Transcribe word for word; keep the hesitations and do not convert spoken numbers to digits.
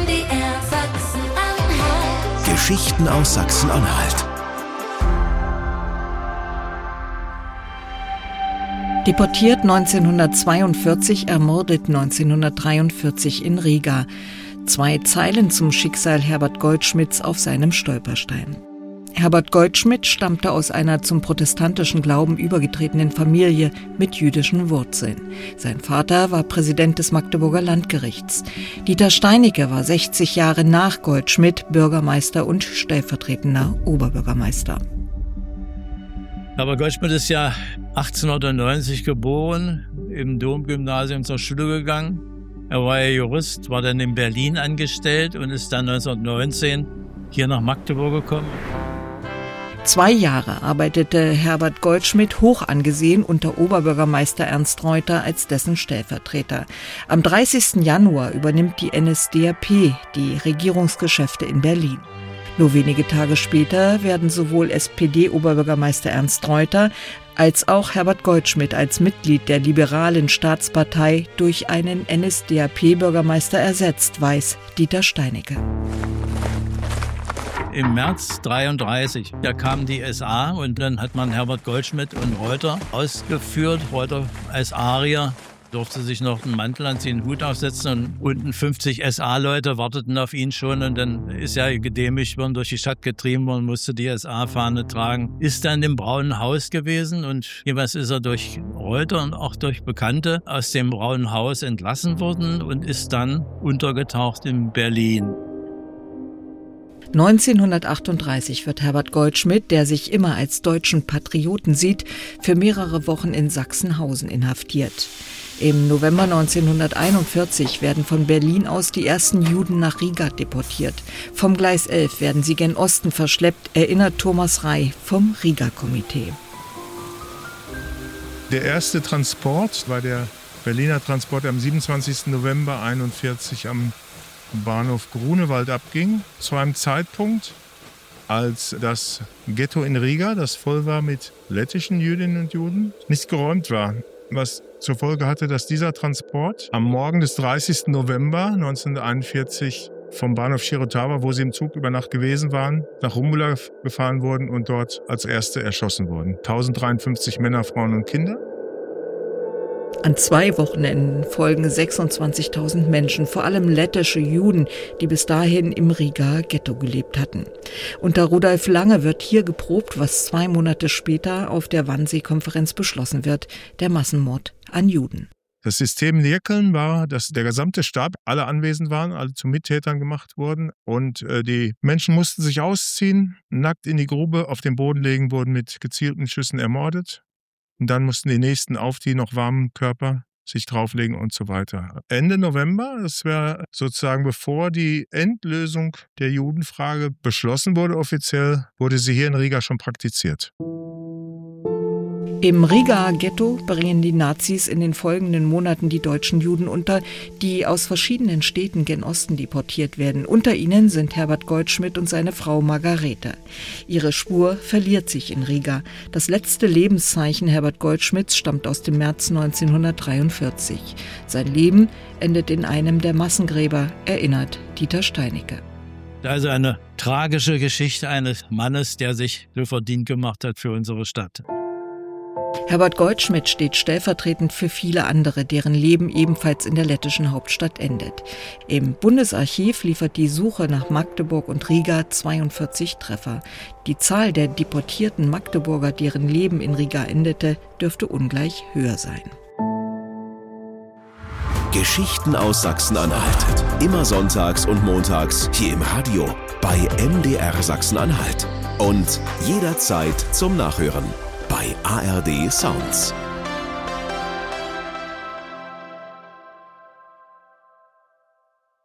M D R Sachsen-Anhalt. Geschichten aus Sachsen-Anhalt. Deportiert neunzehnhundertzweiundvierzig, ermordet neunzehnhundertdreiundvierzig in Riga. Zwei Zeilen zum Schicksal Herbert Goldschmidts auf seinem Stolperstein. Herbert Goldschmidt stammte aus einer zum protestantischen Glauben übergetretenen Familie mit jüdischen Wurzeln. Sein Vater war Präsident des Magdeburger Landgerichts. Dieter Steinecke war sechzig Jahre nach Goldschmidt Bürgermeister und stellvertretender Oberbürgermeister. Herbert Goldschmidt ist ja achtzehnhundertneunzig geboren, im Domgymnasium zur Schule gegangen. Er war ja Jurist, war dann in Berlin angestellt und ist dann neunzehnhundertneunzehn hier nach Magdeburg gekommen. Zwei Jahre arbeitete Herbert Goldschmidt, hoch angesehen, unter Oberbürgermeister Ernst Reuter als dessen Stellvertreter. Am dreißigsten Januar übernimmt die N S D A P die Regierungsgeschäfte in Berlin. Nur wenige Tage später werden sowohl S P D-Oberbürgermeister Ernst Reuter als auch Herbert Goldschmidt als Mitglied der liberalen Staatspartei durch einen N S D A P-Bürgermeister ersetzt, weiß Dieter Steinecke. Im März dreiunddreißig, da kam die S A und dann hat man Herbert Goldschmidt und Reuter ausgeführt. Reuter als Arier durfte sich noch einen Mantel anziehen, einen Hut aufsetzen und unten fünfzig S A-Leute warteten auf ihn schon und dann ist er gedemütigt worden, durch die Stadt getrieben worden, musste die S A-Fahne tragen, ist dann im Braunen Haus gewesen und jeweils ist er durch Reuter und auch durch Bekannte aus dem Braunen Haus entlassen worden und ist dann untergetaucht in Berlin. neunzehnhundertachtunddreißig wird Herbert Goldschmidt, der sich immer als deutschen Patrioten sieht, für mehrere Wochen in Sachsenhausen inhaftiert. Im November neunzehnhunderteinundvierzig werden von Berlin aus die ersten Juden nach Riga deportiert. Vom Gleis elf werden sie gen Osten verschleppt, erinnert Thomas Rey vom Riga-Komitee. Der erste Transport war der Berliner Transport am siebenundzwanzigsten November einundvierzig am Bahnhof Grunewald abging, zu einem Zeitpunkt, als das Ghetto in Riga, das voll war mit lettischen Jüdinnen und Juden, nicht geräumt war. Was zur Folge hatte, dass dieser Transport am Morgen des dreißigsten November neunzehnhunderteinundvierzig vom Bahnhof Chirotava, wo sie im Zug über Nacht gewesen waren, nach Rumula gefahren wurden und dort als Erste erschossen wurden. tausenddreiundfünfzig Männer, Frauen und Kinder. An zwei Wochenenden folgen sechsundzwanzigtausend Menschen, vor allem lettische Juden, die bis dahin im Riga Ghetto gelebt hatten. Unter Rudolf Lange wird hier geprobt, was zwei Monate später auf der Wannsee-Konferenz beschlossen wird, der Massenmord an Juden. Das System Nierkeln war, dass der gesamte Stab, alle anwesend waren, alle zu Mittätern gemacht wurden und äh, die Menschen mussten sich ausziehen, nackt in die Grube auf den Boden legen, wurden mit gezielten Schüssen ermordet. Und dann mussten die Nächsten auf die noch warmen Körper sich drauflegen und so weiter. Ende November, das wäre sozusagen bevor die Endlösung der Judenfrage beschlossen wurde offiziell, wurde sie hier in Riga schon praktiziert. Im Riga-Ghetto bringen die Nazis in den folgenden Monaten die deutschen Juden unter, die aus verschiedenen Städten gen Osten deportiert werden. Unter ihnen sind Herbert Goldschmidt und seine Frau Margarete. Ihre Spur verliert sich in Riga. Das letzte Lebenszeichen Herbert Goldschmidts stammt aus dem März neunzehnhundertdreiundvierzig. Sein Leben endet in einem der Massengräber, erinnert Dieter Steinecke. Also eine tragische Geschichte eines Mannes, der sich so verdient gemacht hat für unsere Stadt. Herbert Goldschmidt steht stellvertretend für viele andere, deren Leben ebenfalls in der lettischen Hauptstadt endet. Im Bundesarchiv liefert die Suche nach Magdeburg und Riga zweiundvierzig Treffer. Die Zahl der deportierten Magdeburger, deren Leben in Riga endete, dürfte ungleich höher sein. Geschichten aus Sachsen-Anhalt. Immer sonntags und montags hier im Radio bei M D R Sachsen-Anhalt. Und jederzeit zum Nachhören bei A R D Sounds.